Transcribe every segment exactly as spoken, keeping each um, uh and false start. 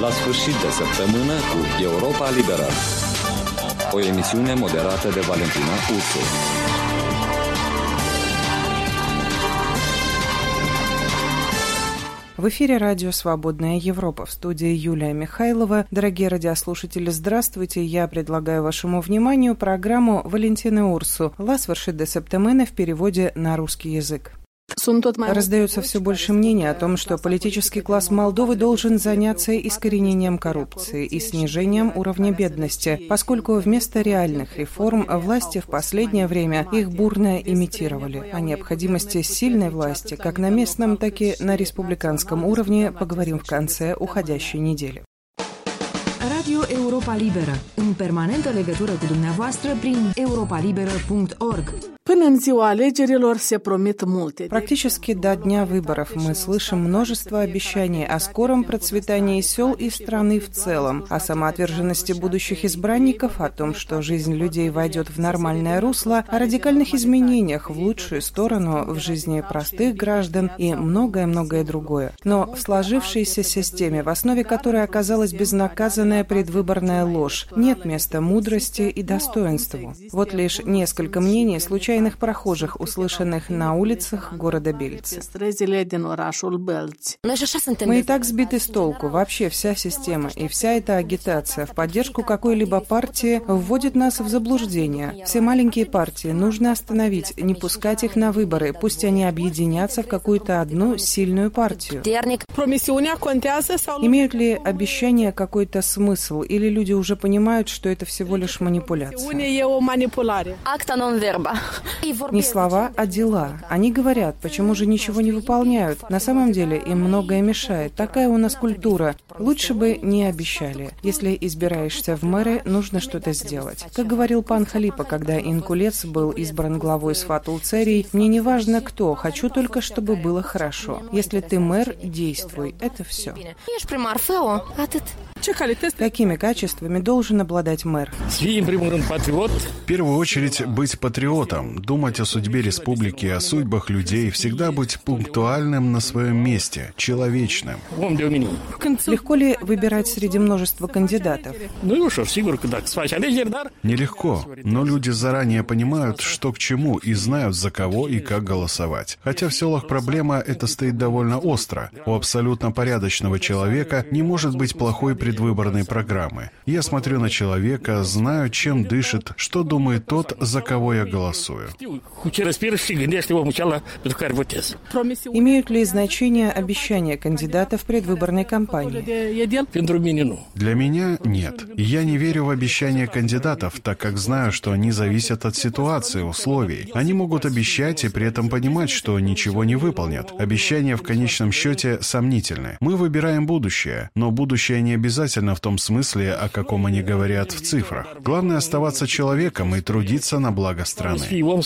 La sfârșit de săptămână cu Europa Liberă. O emisiune moderată de Valentina Ursu. В эфире радио «Свободная Европа», в студии Юлия Михайлова. Дорогие радиослушатели, здравствуйте. Я предлагаю вашему вниманию программу Валентины Урсу «La sfârșit de săptămână» в переводе на русский язык. Раздается все больше мнений о том, что политический класс Молдовы должен заняться искоренением коррупции и снижением уровня бедности, поскольку вместо реальных реформ власти в последнее время их бурно имитировали. О необходимости сильной власти как на местном, так и на республиканском уровне поговорим в конце уходящей недели. Radio Europa Liberă, în permanentă legătură cu dumneavoastră prin europa liberă punct org. Până în ziua alegerilor se promit multe. Практически до дня выборов мы слышим множество обещаний о скором процветании сел и страны в целом, о самоотверженности будущих избранников, о том, что жизнь людей войдет в нормальное русло, о радикальных изменениях в лучшую сторону в жизни простых граждан и многое-многое другое. Но в сложившейся системе, в основе которой оказалась безнаказанная предвыборная ложь, нет места мудрости и достоинству. Вот лишь несколько мнений случайно прохожих, услышанных на улицах города Бельцы. Мы и так сбиты с толку. Вообще вся система и вся эта агитация в поддержку какой-либо партии вводит нас в заблуждение. Все маленькие партии нужно остановить, не пускать их на выборы, пусть они объединятся в какую-то одну сильную партию. Имеют ли обещания какой-то смысл, или люди уже понимают, что это всего лишь манипуляция? Не слова, а дела. Они говорят, почему же ничего не выполняют. На самом деле им многое мешает. Такая у нас культура. Лучше бы не обещали. Если избираешься в мэры, нужно что-то сделать. Как говорил пан Халипа, когда Инкулец был избран главой Сфатул-Церий, мне не важно кто, хочу только, чтобы было хорошо. Если ты мэр, действуй. Это все. Какими качествами должен обладать мэр? В первую очередь быть патриотом, думать о судьбе республики, о судьбах людей, всегда быть пунктуальным на своем месте, человечным. Легко ли выбирать среди множества кандидатов? Нелегко, но люди заранее понимают, что к чему, и знают, за кого и как голосовать. Хотя в селах проблема эта стоит довольно остро. У абсолютно порядочного человека не может быть плохой предвыборной программы. Я смотрю на человека, знаю, чем дышит, что думает тот, за кого я голосую. Имеют ли значение обещания кандидата в предвыборной кампании? Для меня нет. Я не верю в обещания кандидатов, так как знаю, что они зависят от ситуации, условий. Они могут обещать и при этом понимать, что ничего не выполнят. Обещания в конечном счете сомнительны. Мы выбираем будущее, но будущее не обязательно в том смысле, о каком они говорят в цифрах. Главное оставаться человеком и трудиться на благо страны.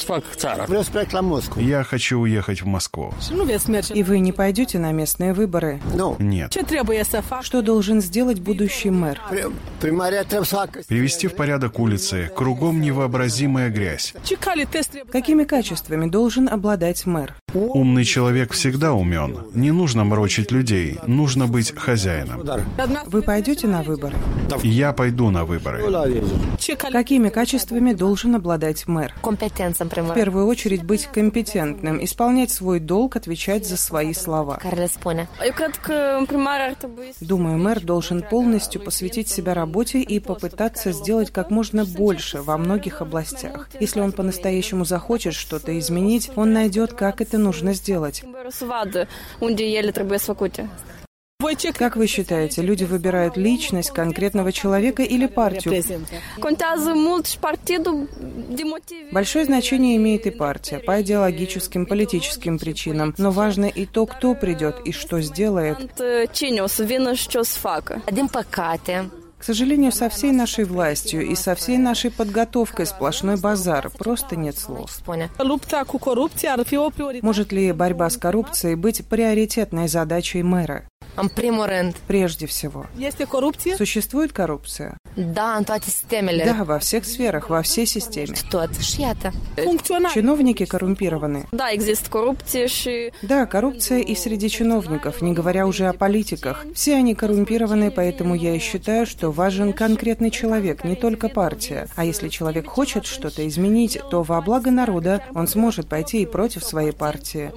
Я хочу уехать в Москву. И вы не пойдете на местные выборы? Нет. Что должен сделать будущий мэр? Привести в порядок улицы, кругом невообразимая грязь. Какими качествами должен обладать мэр? Умный человек всегда умен. Не нужно морочить людей, нужно быть хозяином. Вы пойдете на выборы? Я пойду на выборы. Какими качествами должен обладать мэр? В первую очередь быть компетентным, исполнять свой долг, отвечать за свои слова. Думаю, мэр должен полностью посвятить себя работе и попытаться сделать как можно больше во многих областях. Если он по-настоящему захочет что-то изменить, он найдет, как это нужно сделать. Как вы считаете, люди выбирают личность конкретного человека или партию? Большое значение имеет и партия по идеологическим, политическим причинам, но важно и то, кто придет и что сделает. К сожалению, со всей нашей властью и со всей нашей подготовкой сплошной базар. Просто нет слов. Может ли борьба с коррупцией быть приоритетной задачей мэра? Прежде всего. Существует коррупция? Да, во всех сферах, во всей системе. Чиновники коррумпированы. Да, коррупция и среди чиновников, не говоря уже о политиках. Все они коррумпированы, поэтому я и считаю, что важен конкретный человек, не только партия. А если человек хочет что-то изменить, то во благо народа он сможет пойти и против своей партии.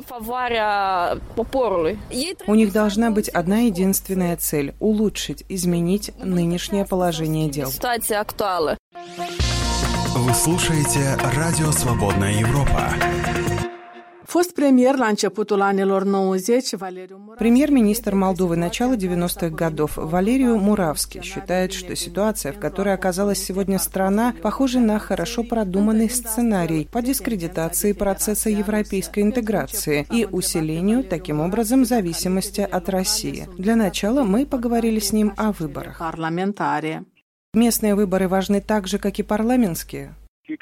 У них должна быть одна единственная цель – улучшить, изменить нынешнее положение дел. Вы слушаете Радио Свободная Европа. Премьер-министр Молдовы начала девяностых годов Валерию Муравски считает, что ситуация, в которой оказалась сегодня страна, похожа на хорошо продуманный сценарий по дискредитации процесса европейской интеграции и усилению, таким образом, зависимости от России. Для начала мы поговорили с ним о выборах. Местные выборы важны так же, как и парламентские.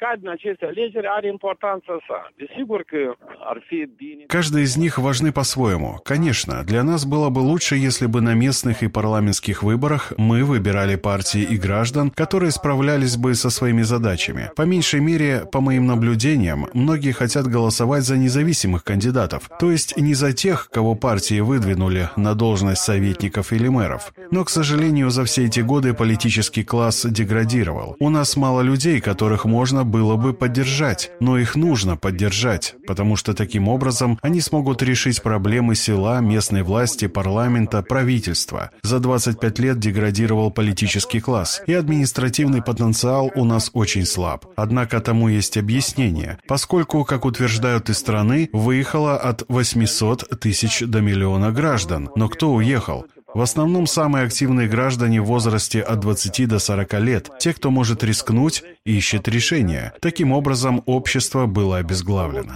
Каждый из них важны по-своему. Конечно, для нас было бы лучше, если бы на местных и парламентских выборах мы выбирали партии и граждан, которые справлялись бы со своими задачами. По меньшей мере, по моим наблюдениям, многие хотят голосовать за независимых кандидатов, то есть не за тех, кого партии выдвинули на должность советников или мэров. Но, к сожалению, за все эти годы политический класс деградировал. У нас мало людей, которых можно было бы поддержать, но их нужно поддержать, потому что таким образом они смогут решить проблемы села, местной власти, парламента, правительства. За двадцать пять лет деградировал политический класс, и административный потенциал у нас очень слаб. Однако тому есть объяснение, поскольку, как утверждают из страны, выехало от восьмисот тысяч до миллиона граждан. Но кто уехал? В основном самые активные граждане в возрасте от двадцати до сорока лет, те, кто может рискнуть, ищет решения. Таким образом, общество было обезглавлено.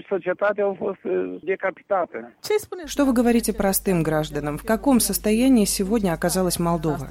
Что вы говорите простым гражданам? В каком состоянии сегодня оказалась Молдова?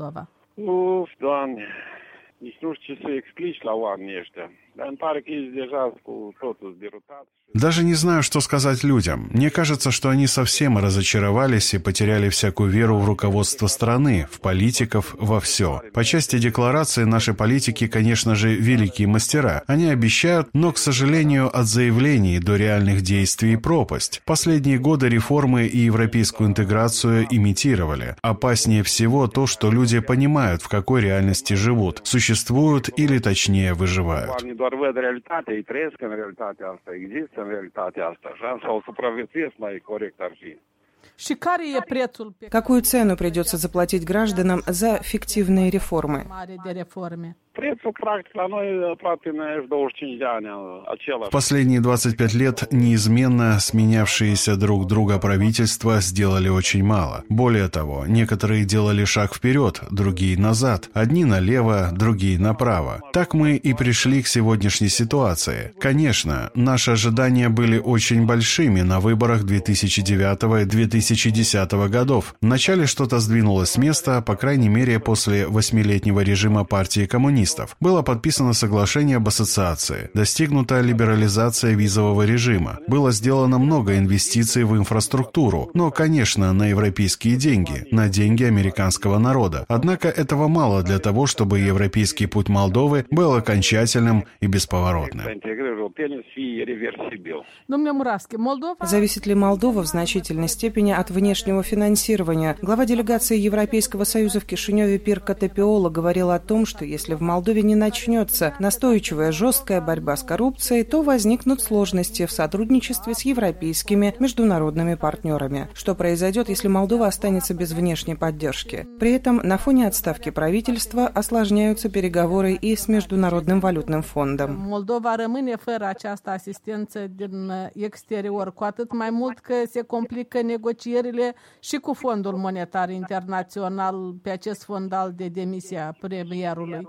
Даже не знаю, что сказать людям. Мне кажется, что они совсем разочаровались и потеряли всякую веру в руководство страны, в политиков, во все. По части декларации наши политики, конечно же, великие мастера. Они обещают, но, к сожалению, от заявлений до реальных действий пропасть. Последние годы реформы и европейскую интеграцию имитировали. Опаснее всего то, что люди понимают, в какой реальности живут, существуют или, точнее, выживают. În realitatea asta, așa, sau supraviețuiesc mai corect ar fi. Какую цену придется заплатить гражданам за фиктивные реформы? В последние двадцать пять лет неизменно сменявшиеся друг друга правительства сделали очень мало. Более того, некоторые делали шаг вперед, другие назад. Одни налево, другие направо. Так мы и пришли к сегодняшней ситуации. Конечно, наши ожидания были очень большими на выборах две тысячи девятого и две тысячи десятого годов. Вначале что-то сдвинулось с места, по крайней мере, после восьмилетнего режима партии коммунистов. Было подписано соглашение об ассоциации, достигнута либерализация визового режима, было сделано много инвестиций в инфраструктуру, но, конечно, на европейские деньги, на деньги американского народа. Однако этого мало для того, чтобы европейский путь Молдовы был окончательным и бесповоротным. Зависит ли Молдова в значительной степени от внешнего финансирования? Глава делегации Европейского Союза в Кишиневе Пирка Топиола говорил о том, что если в Молдове не начнется настойчивая жесткая борьба с коррупцией, то возникнут сложности в сотрудничестве с европейскими международными партнерами. Что произойдет, если Молдова останется без внешней поддержки? При этом на фоне отставки правительства осложняются переговоры и с Международным валютным фондом. Молдова rămâne fără această asistență din exterior, cu atât mai mult că se complică negocierile și cu Fondul Monetar Internațional pe acest fondal de demisia premierului.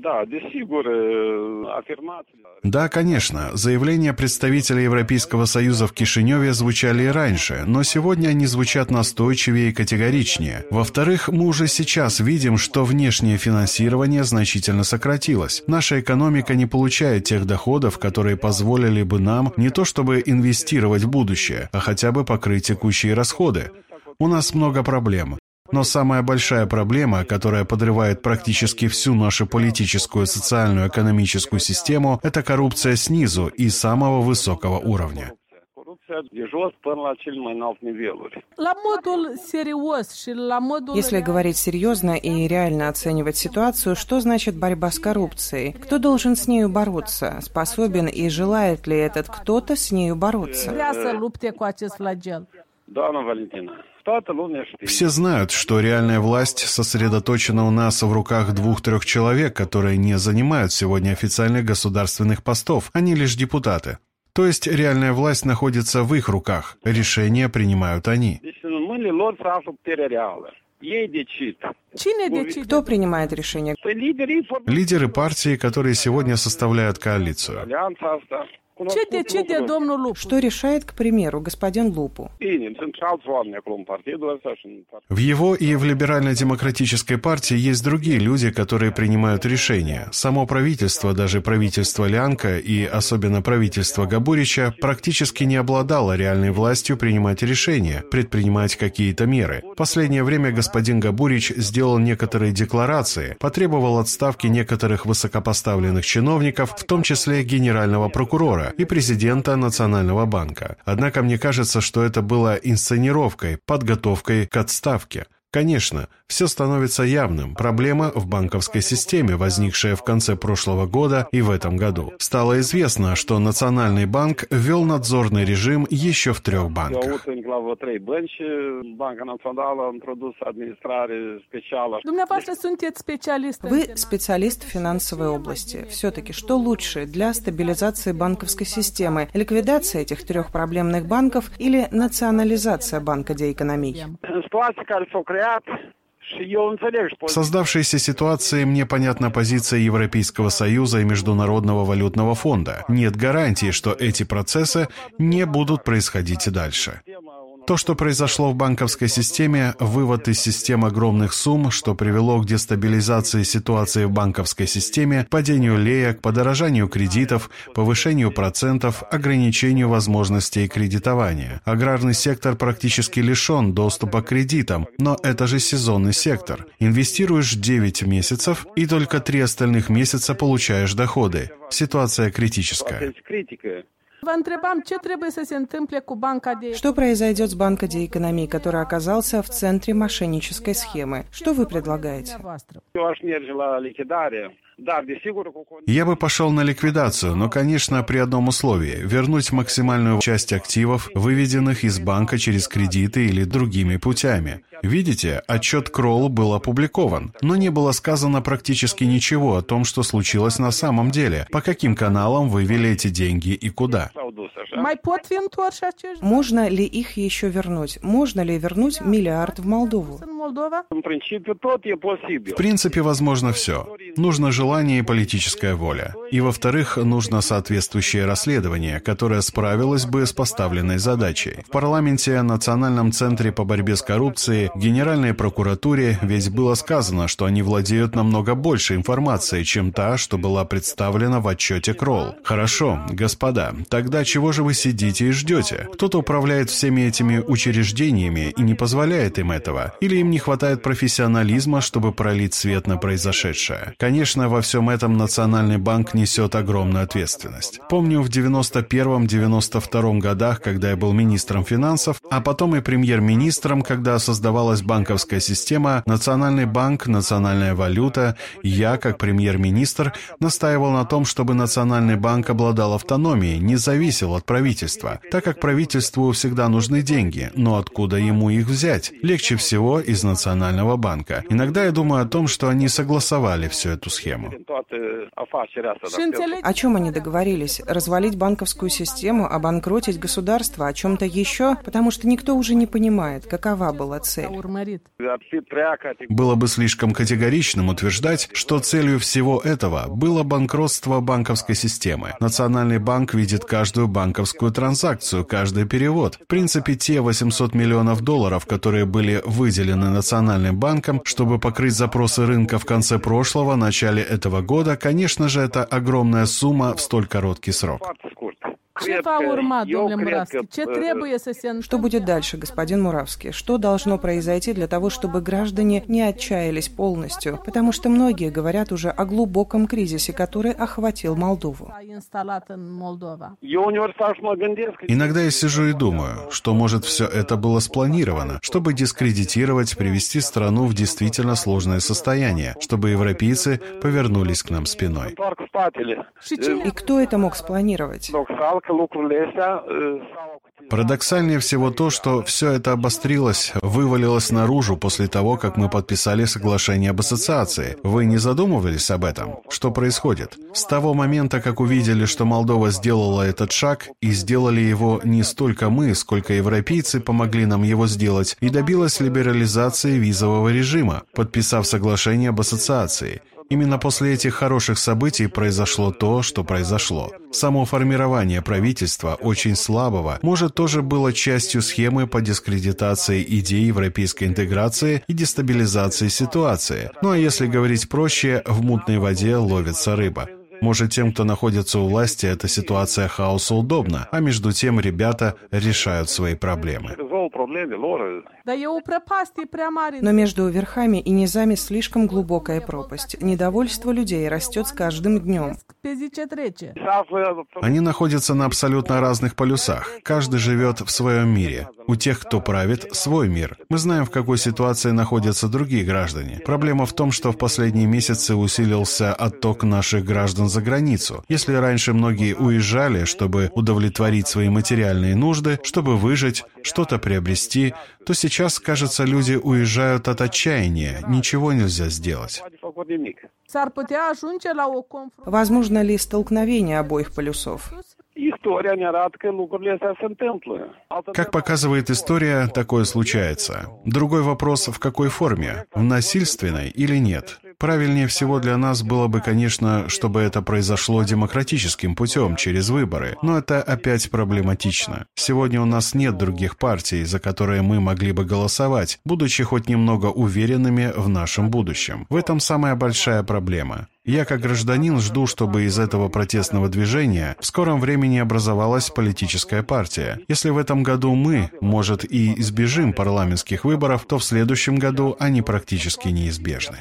Да, конечно, заявления представителей Европейского Союза в Кишиневе звучали и раньше, но сегодня они звучат настойчивее и категоричнее. Во-вторых, мы уже сейчас видим, что внешнее финансирование значительно сократилось. Наша экономика не получает тех доходов, которые позволили бы нам не то чтобы инвестировать в будущее, а хотя бы покрыть текущие расходы. У нас много проблем. Но самая большая проблема, которая подрывает практически всю нашу политическую, социальную, экономическую систему, это коррупция снизу и самого высокого уровня. Если говорить серьезно и реально оценивать ситуацию, что значит борьба с коррупцией? Кто должен с нею бороться? Способен и желает ли этот кто-то с нею бороться? Все знают, что реальная власть сосредоточена у нас в руках двух-трех человек, которые не занимают сегодня официальных государственных постов, они лишь депутаты. То есть реальная власть находится в их руках, решения принимают они. Кто принимает решения? Лидеры партии, которые сегодня составляют коалицию. Что решает, к примеру, господин Лупу? В его и в либерально-демократической партии есть другие люди, которые принимают решения. Само правительство, даже правительство Лянка и особенно правительство Габурича, практически не обладало реальной властью принимать решения, предпринимать какие-то меры. В последнее время господин Габурич сделал некоторые декларации, потребовал отставки некоторых высокопоставленных чиновников, в том числе генерального прокурора и президента Национального банка. Однако мне кажется, что это было инсценировкой, подготовкой к отставке. Конечно, все становится явным. Проблема в банковской системе, возникшая в конце прошлого года и в этом году. Стало известно, что Национальный банк ввел надзорный режим еще в трех банках. Вы специалист в финансовой области. Все-таки что лучше для стабилизации банковской системы? Ликвидация этих трех проблемных банков или национализация Банка де экономии? В создавшейся ситуации мне понятна позиция Европейского Союза и Международного валютного фонда. Нет гарантии, что эти процессы не будут происходить и дальше. То, что произошло в банковской системе, вывод из системы огромных сумм, что привело к дестабилизации ситуации в банковской системе, падению леек, подорожанию кредитов, повышению процентов, ограничению возможностей кредитования. Аграрный сектор практически лишен доступа к кредитам, но это же сезонный сектор. Инвестируешь девять месяцев и только три остальных месяца получаешь доходы. Ситуация критическая. Что произойдет с Банком де экономии, который оказался в центре мошеннической схемы? Что вы предлагаете? Я бы пошел на ликвидацию, но, конечно, при одном условии – вернуть максимальную часть активов, выведенных из банка через кредиты или другими путями. Видите, отчет Кролл был опубликован, но не было сказано практически ничего о том, что случилось на самом деле, по каким каналам вывели эти деньги и куда. Можно ли их еще вернуть? Можно ли вернуть миллиард в Молдову? В принципе, возможно все. Нужно желание и политическая воля. И, во-вторых, нужно соответствующее расследование, которое справилось бы с поставленной задачей. В парламенте, Национальном центре по борьбе с коррупцией, Генеральной прокуратуре ведь было сказано, что они владеют намного больше информации, чем та, что была представлена в отчете Кролл. Хорошо, господа, тогда чего же вы сидите и ждете? Кто-то управляет всеми этими учреждениями и не позволяет им этого. Или им не хватает профессионализма, чтобы пролить свет на произошедшее. Конечно, во всем этом Национальный банк несет огромную ответственность. Помню, в девяносто первом — девяносто втором годах, когда я был министром финансов, а потом и премьер-министром, когда создавалась банковская система, Национальный банк, национальная валюта, я, как премьер-министр, настаивал на том, чтобы Национальный банк обладал автономией, не зависел от правительства, так как правительству всегда нужны деньги, но откуда ему их взять? Легче всего из Национального банка. Иногда я думаю о том, что они согласовали всю эту схему. О чем они договорились? Развалить банковскую систему, обанкротить государство, о чем-то еще? Потому что никто уже не понимает, какова была цель. Было бы слишком категоричным утверждать, что целью всего этого было банкротство банковской системы. Национальный банк видит каждую банковскую транзакцию, каждый перевод. В принципе, те восемьсот миллионов долларов, которые были выделены Национальным банком, чтобы покрыть запросы рынка в конце прошлого, в начале этого года, конечно же, это огромная сумма в столь короткий срок. Ce va urma, domnule Muravski? Ce trebuie să se întâmple? Что будет дальше, господин Муравский? Что должно произойти для того, чтобы граждане не отчаялись полностью? Потому что многие говорят уже о глубоком кризисе, который охватил Молдову. Иногда я сижу и думаю, что, может, все это было спланировано, чтобы дискредитировать, привести страну в действительно сложное состояние, чтобы европейцы повернулись к нам спиной. И кто это мог спланировать? Парадоксальнее всего то, что все это обострилось, вывалилось наружу после того, как мы подписали соглашение об ассоциации. Вы не задумывались об этом? Что происходит? С того момента, как увидели, что Молдова сделала этот шаг, и сделали его не столько мы, сколько европейцы помогли нам его сделать, и добилась либерализации визового режима, подписав соглашение об ассоциации. Именно после этих хороших событий произошло то, что произошло. Само формирование правительства, очень слабого, может, тоже было частью схемы по дискредитации идей европейской интеграции и дестабилизации ситуации. Ну а если говорить проще, в мутной воде ловится рыба. Может, тем, кто находится у власти, эта ситуация хаоса удобна, а между тем ребята решают свои проблемы. Но между верхами и низами слишком глубокая пропасть. Недовольство людей растет с каждым днем. Они находятся на абсолютно разных полюсах. Каждый живет в своем мире. У тех, кто правит, свой мир. Мы знаем, в какой ситуации находятся другие граждане. Проблема в том, что в последние месяцы усилился отток наших граждан за границу. Если раньше многие уезжали, чтобы удовлетворить свои материальные нужды, чтобы выжить, что-то приобрести, то сейчас, кажется, люди уезжают от отчаяния. Ничего нельзя сделать. Возможно ли столкновение обоих полюсов? Как показывает история, такое случается. Другой вопрос, в какой форме? В насильственной или нет? Правильнее всего для нас было бы, конечно, чтобы это произошло демократическим путем, через выборы. Но это опять проблематично. Сегодня у нас нет других партий, за которые мы могли бы голосовать, будучи хоть немного уверенными в нашем будущем. В этом самая большая проблема. Я, как гражданин, жду, чтобы из этого протестного движения в скором времени образовалась политическая партия. Если в этом году мы, может, и избежим парламентских выборов, то в следующем году они практически неизбежны.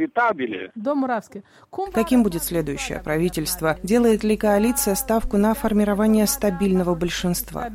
Каким будет следующее правительство? Делает ли коалиция ставку на формирование стабильного большинства?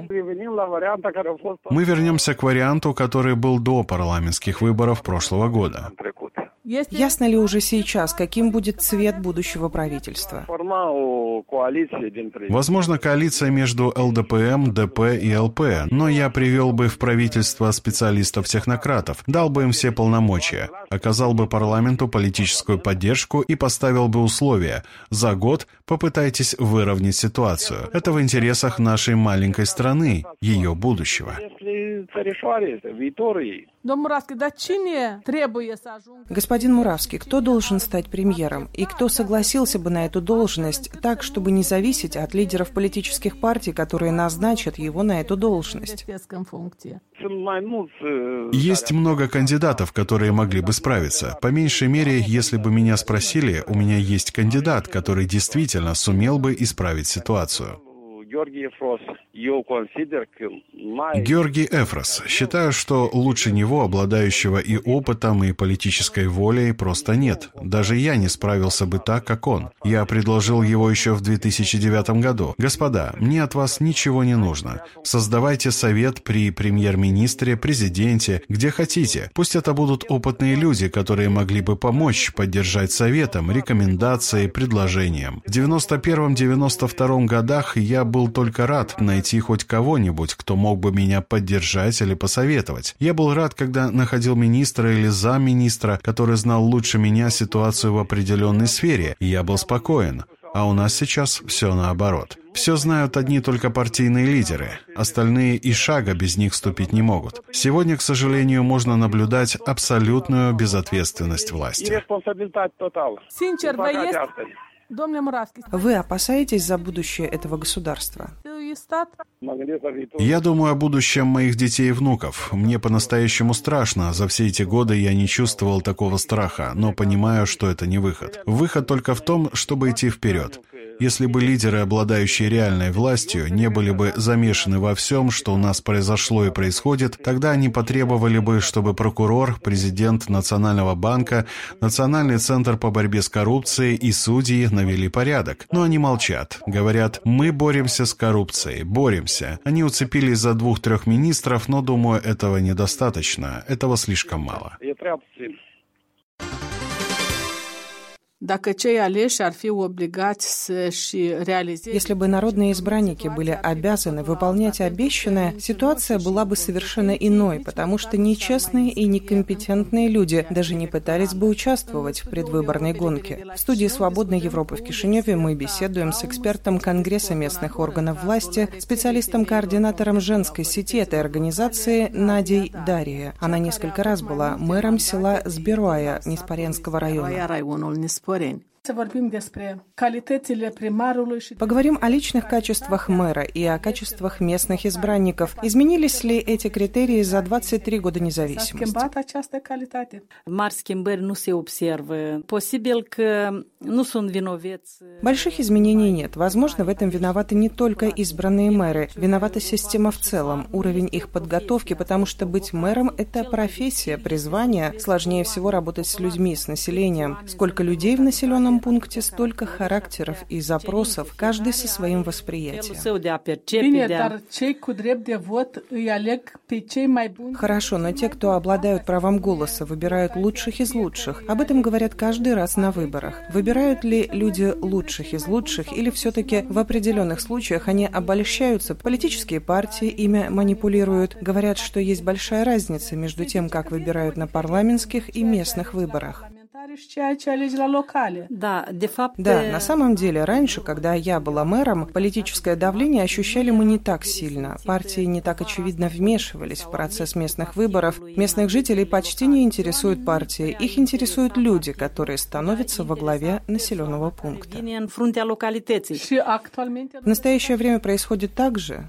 Мы вернемся к варианту, который был до парламентских выборов прошлого года. Ясно ли уже сейчас, каким будет цвет будущего правительства? Возможно, коалиция между эл дэ пэ эм, дэ пэ и эл пэ, но я привел бы в правительство специалистов-технократов, дал бы им все полномочия, оказал бы парламенту политическую поддержку и поставил бы условия. За год попытайтесь выровнять ситуацию. Это в интересах нашей маленькой страны, ее будущего. Господин Муравский, кто должен стать премьером? И кто согласился бы на эту должность так, чтобы не зависеть от лидеров политических партий, которые назначат его на эту должность? Есть много кандидатов, которые могли бы справиться. По меньшей мере, если бы меня спросили, у меня есть кандидат, который действительно сумел бы исправить ситуацию. Георгий Эфрос. Считаю, что лучше него, обладающего и опытом, и политической волей, просто нет. Даже я не справился бы так, как он. Я предложил его еще в две тысячи девятом году. Господа, мне от вас ничего не нужно. Создавайте совет при премьер-министре, президенте, где хотите. Пусть это будут опытные люди, которые могли бы помочь, поддержать советом, рекомендацией, предложением. В девяносто первом — девяносто втором годах я был только рад найти хоть кого-нибудь, кто мог бы меня поддержать или посоветовать. Я был рад, когда находил министра или замминистра, который знал лучше меня ситуацию в определенной сфере, и я был спокоен. А у нас сейчас все наоборот. Все знают одни только партийные лидеры. Остальные и шага без них ступить не могут. Сегодня, к сожалению, можно наблюдать абсолютную безответственность власти. Вы опасаетесь за будущее этого государства? Я думаю о будущем моих детей и внуков. Мне по-настоящему страшно. За все эти годы я не чувствовал такого страха, но понимаю, что это не выход. Выход только в том, чтобы идти вперед. Если бы лидеры, обладающие реальной властью, не были бы замешаны во всем, что у нас произошло и происходит, тогда они потребовали бы, чтобы прокурор, президент Национального банка, Национальный центр по борьбе с коррупцией и судьи навели порядок. Но они молчат. Говорят, мы боремся с коррупцией, боремся. Они уцепились за двух-трех министров, но, думаю, этого недостаточно. Этого слишком мало. Dacă cei aleși ar fi obligați să-și realizeze... Если бы народные избранники были обязаны выполнять обещанное, ситуация была бы совершенно иной, потому что нечестные и некомпетентные люди даже не пытались бы участвовать в предвыборной гонке. В студии «Свободной Европы» в Кишиневе мы беседуем с экспертом Конгресса местных органов власти, специалистом-координатором женской сети этой организации Надей Дария. Она несколько раз была мэром села Збероая Неспоренского района. Поговорим о личных качествах мэра и о качествах местных избранников. Изменились ли эти критерии за двадцать три года независимости? Больших изменений нет. Возможно, в этом виноваты не только избранные мэры. Виновата система в целом, уровень их подготовки, потому что быть мэром – это профессия, призвание. Сложнее всего работать с людьми, с населением. Сколько людей в населенном пункте, столько характеров и запросов, каждый со своим восприятием. Хорошо, но те, кто обладают правом голоса, выбирают лучших из лучших. Об этом говорят каждый раз на выборах. Выбирают ли люди лучших из лучших, или все-таки в определенных случаях они обольщаются? Политические партии ими манипулируют. Говорят, что есть большая разница между тем, как выбирают на парламентских и местных выборах. Да, на самом деле, раньше, когда я была мэром, политическое давление ощущали мы не так сильно. Партии не так очевидно вмешивались в процесс местных выборов. Местных жителей почти не интересуют партии. Их интересуют люди, которые становятся во главе населенного пункта. В настоящее время происходит так же.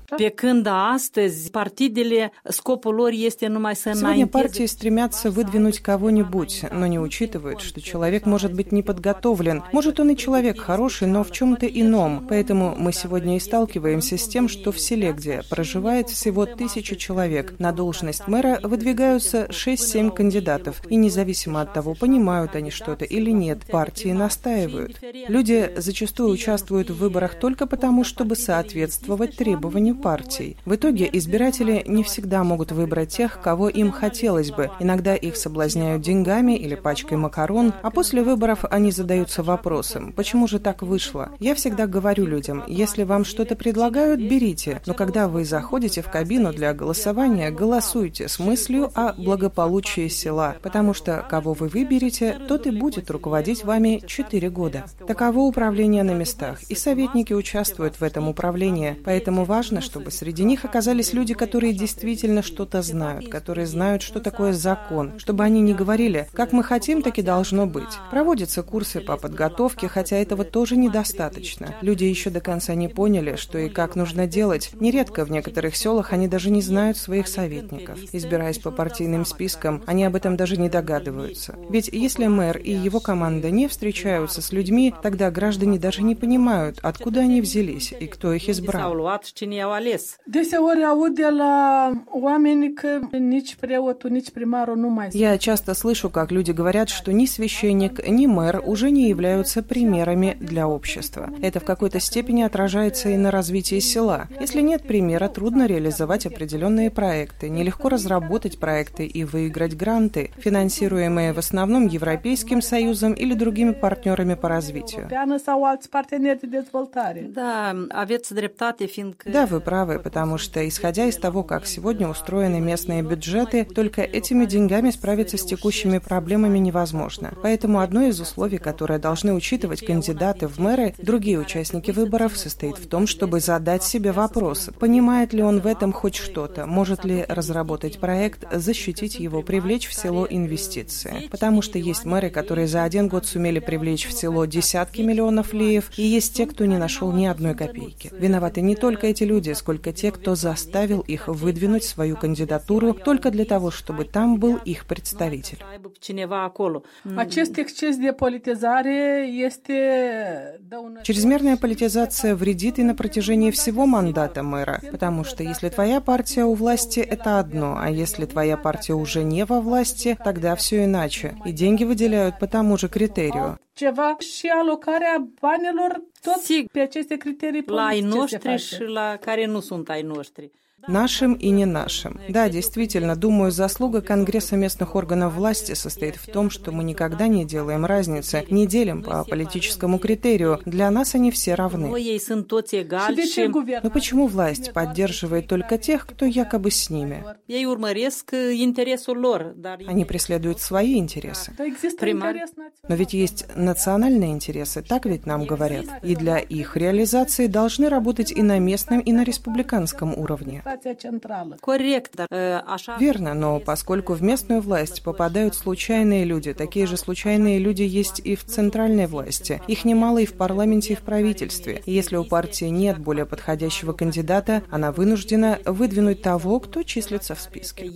Сегодня партии стремятся выдвинуть кого-нибудь, но не учитывают, что человек может быть не подготовлен. Может, он и человек хороший, но в чем-то ином. Поэтому мы сегодня и сталкиваемся с тем, что в селе, где проживает всего тысяча человек, на должность мэра выдвигаются шесть-семь кандидатов. И независимо от того, понимают они что-то или нет, партии настаивают. Люди зачастую участвуют в выборах только потому, чтобы соответствовать требованию партий. В итоге избиратели не всегда могут выбрать тех, кого им хотелось бы. Иногда их соблазняют деньгами или пачкой макарон, а после выборов они задаются вопросом, почему же так вышло? Я всегда говорю людям, если вам что-то предлагают, берите, но когда вы заходите в кабину для голосования, голосуйте с мыслью о благополучии села, потому что кого вы выберете, тот и будет руководить вами четыре года. Таково управление на местах, и советники участвуют в этом управлении, поэтому важно, чтобы среди них оказались люди, которые действительно что-то знают, которые знают, что такое закон, чтобы они не говорили, как мы хотим, так и должны быть. Проводятся курсы по подготовке, хотя этого тоже недостаточно. Люди еще до конца не поняли, что и как нужно делать. Нередко в некоторых селах они даже не знают своих советников. Избираясь по партийным спискам, они об этом даже не догадываются. Ведь если мэр и его команда не встречаются с людьми, тогда граждане даже не понимают, откуда они взялись и кто их избрал. Я часто слышу, как люди говорят, что ни священник, ни мэр уже не являются примерами для общества. Это в какой-то степени отражается и на развитии села. Если нет примера, трудно реализовать определенные проекты, нелегко разработать проекты и выиграть гранты, финансируемые в основном Европейским Союзом или другими партнерами по развитию. Да, вы правы, потому что, исходя из того, как сегодня устроены местные бюджеты, только этими деньгами справиться с текущими проблемами невозможно. Поэтому одно из условий, которое должны учитывать кандидаты в мэры, другие участники выборов, состоит в том, чтобы задать себе вопрос, понимает ли он в этом хоть что-то, может ли разработать проект, защитить его, привлечь в село инвестиции. Потому что есть мэры, которые за один год сумели привлечь в село десятки миллионов леев, и есть те, кто не нашел ни одной копейки. Виноваты не только эти люди, сколько те, кто заставил их выдвинуть свою кандидатуру только для того, чтобы там был их представитель. Чрезмерная политизация вредит и на протяжении всего мандата мэра, потому что если твоя партия у власти, это одно, а если твоя партия уже не во власти, тогда все иначе, и деньги выделяют по тому же критерию. Ceva și alocarea banilor tot pe aceste criterii politice se face. Нашим и не нашим. Да, действительно, думаю, заслуга Конгресса местных органов власти состоит в том, что мы никогда не делаем разницы, не делим по политическому критерию. Для нас они все равны. Но почему власть поддерживает только тех, кто якобы с ними? Они преследуют свои интересы. Но ведь есть национальные интересы, так ведь нам говорят. И для их реализации должны работать и на местном, и на республиканском уровне. Верно, но поскольку в местную власть попадают случайные люди, такие же случайные люди есть и в центральной власти. Их немало и в парламенте, и в правительстве. И если у партии нет более подходящего кандидата, она вынуждена выдвинуть того, кто числится в списке.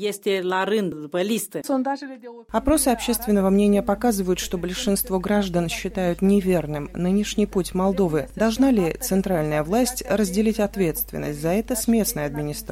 Опросы общественного мнения показывают, что большинство граждан считают неверным нынешний путь Молдовы. Должна ли центральная власть разделить ответственность за это с местной администрацией?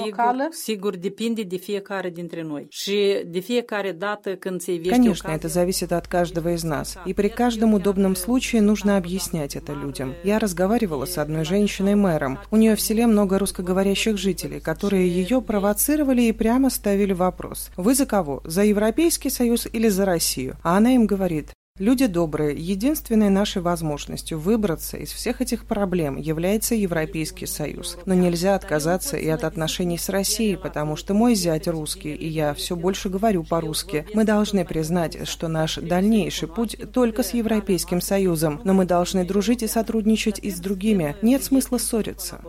Конечно, это зависит от каждого из нас. И при каждом удобном случае нужно объяснять это людям. Я разговаривала с одной женщиной-мэром. У нее в селе много русскоговорящих жителей, которые ее провоцировали и прямо ставили вопрос. Вы за кого? За Европейский Союз или за Россию? А она им говорит: люди добрые, единственной нашей возможностью выбраться из всех этих проблем является Европейский Союз. Но нельзя отказаться и от отношений с Россией, потому что мой зять русский, и я все больше говорю по-русски. Мы должны признать, что наш дальнейший путь только с Европейским Союзом, но мы должны дружить и сотрудничать и с другими. Нет смысла ссориться.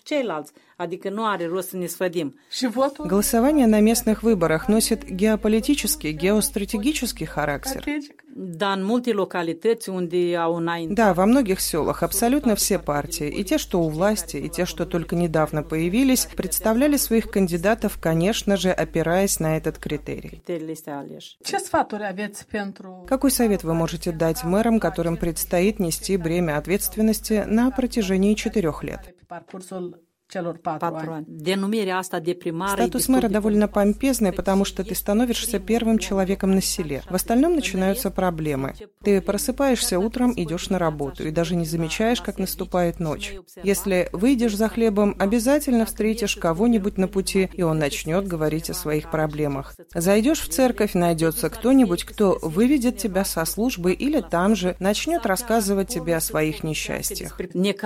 Голосование на местных выборах носит геополитический, геостратегический характер. Да, во многих селах абсолютно все партии, и те, что у власти, и те, что только недавно появились, представляли своих кандидатов, конечно же, опираясь на этот критерий. Какой совет вы можете дать мэрам, которым предстоит нести бремя ответственности на протяжении четырех лет? Статус мэра довольно помпезный, потому что ты становишься первым человеком на селе. В остальном начинаются проблемы. Ты просыпаешься утром, идешь на работу и даже не замечаешь, как наступает ночь. Если выйдешь за хлебом, обязательно встретишь кого-нибудь на пути, и он начнет говорить о своих проблемах. Зайдешь в церковь, найдется кто-нибудь, кто выведет тебя со службы или там же начнет рассказывать тебе о своих несчастьях.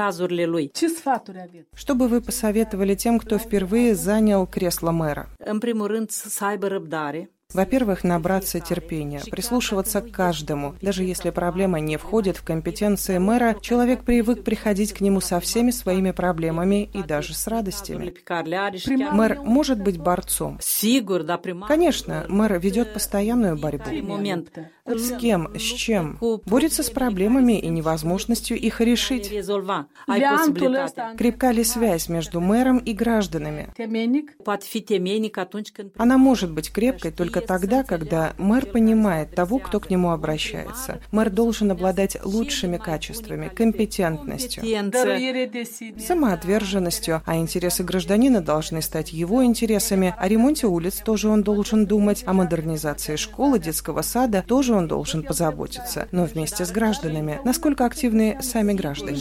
Что бы вы посоветовали тем, кто впервые занял кресло мэра? Во-первых, набраться терпения, прислушиваться к каждому. Даже если проблема не входит в компетенции мэра, человек привык приходить к нему со всеми своими проблемами и даже с радостями. Мэр может быть борцом. Конечно, мэр ведет постоянную борьбу. С кем, с чем? Борется с проблемами и невозможностью их решить. Крепка ли связь между мэром и гражданами? Она может быть крепкой только тогда, когда мэр понимает того, кто к нему обращается. Мэр должен обладать лучшими качествами, компетентностью, самоотверженностью, а интересы гражданина должны стать его интересами. О ремонте улиц тоже он должен думать, о модернизации школы, детского сада тоже он должен позаботиться, но вместе с гражданами. Насколько активны сами граждане?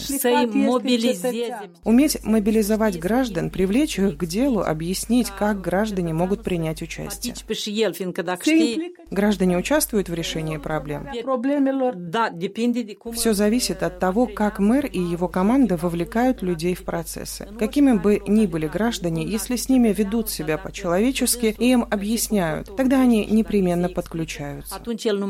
Уметь мобилизовать граждан, привлечь их к делу, объяснить, как граждане могут принять участие. Граждане участвуют в решении проблем? Все зависит от того, как мэр и его команда вовлекают людей в процессы. Какими бы ни были граждане, если с ними ведут себя по-человечески и им объясняют, тогда они непременно подключаются.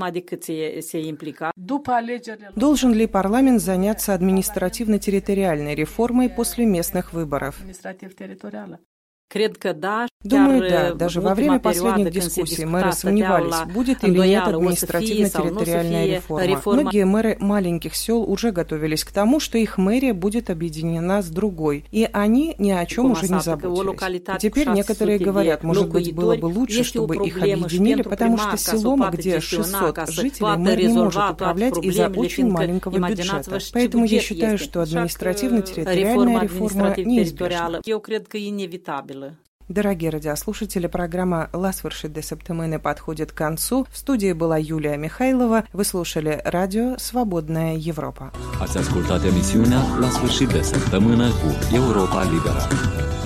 Должен ли парламент заняться административно-территориальной реформой после местных выборов? Думаю, да. Даже во время последних дискуссий мэры сомневались, будет или нет административно-территориальная реформа. Многие мэры маленьких сел уже готовились к тому, что их мэрия будет объединена с другой, и они ни о чем уже не заботились. И теперь некоторые говорят, может быть, было бы лучше, чтобы их объединили, потому что селом, где шестьсот жителей, мэр не может управлять из-за очень маленького бюджета. Поэтому я считаю, что административно-территориальная реформа неизбежна. Дорогие радиослушатели, программа «La sfârșit de săptămână» подходит к концу. В студии была Юлия Михайлова. Вы слушали радио «Свободная Европа». Ați ascultat emisiunea La sfârșit de săptămână cu Europa Liberă.